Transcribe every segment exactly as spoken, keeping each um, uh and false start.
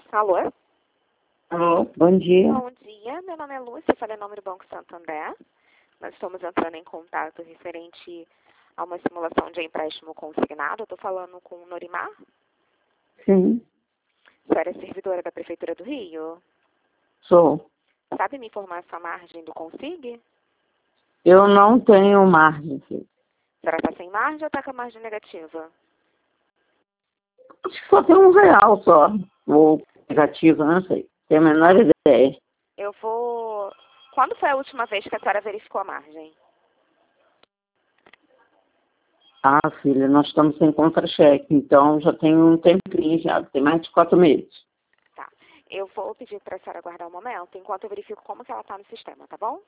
Alô? Alô, bom dia. Bom dia, meu nome é Lúcia, falei em nome do Banco Santander. Nós estamos entrando em contato referente a uma simulação de empréstimo consignado. Estou falando com o Norimar. Sim, A senhora é servidora da Prefeitura do Rio. sou. Sabe me informar essa margem do Consig? Eu não tenho margem, filho. A senhora está sem margem ou está com a margem negativa? Acho que só tem um real só. Ou negativo, não sei. Tenho a menor ideia. Eu vou... Quando foi a última vez que a senhora verificou a margem? Ah, filha, nós estamos sem contra-cheque, então já tem um tempinho já, tem mais de quatro meses. Tá. Eu vou pedir para a senhora aguardar um momento enquanto eu verifico como que ela está no sistema, tá bom?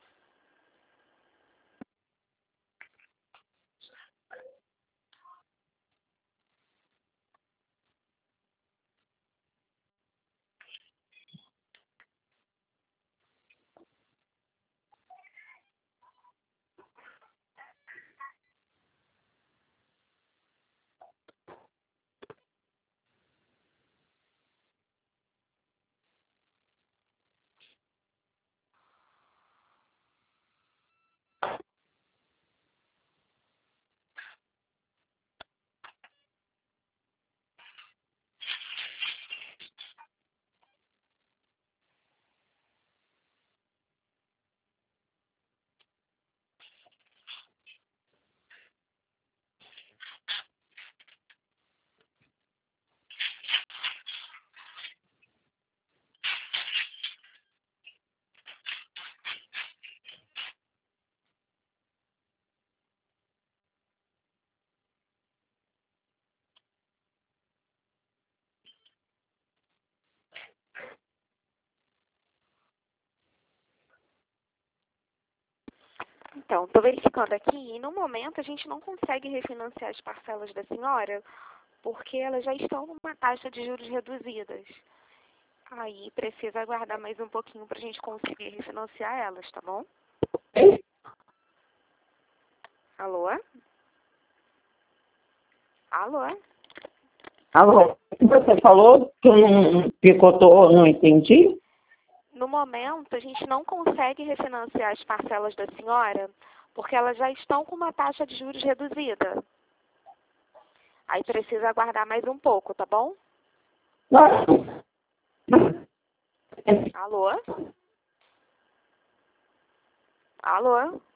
Então, estou verificando aqui e no momento a gente não consegue refinanciar as parcelas da senhora porque elas já estão numa taxa de juros reduzidas. Aí precisa aguardar mais um pouquinho para a gente conseguir refinanciar elas, tá bom? Alô? Alô? Alô, o que você falou que eu não picotou, não entendi? No momento a gente não consegue refinanciar as parcelas da senhora porque elas já estão com uma taxa de juros reduzida. Aí precisa aguardar mais um pouco, tá bom? Não. Alô? Alô?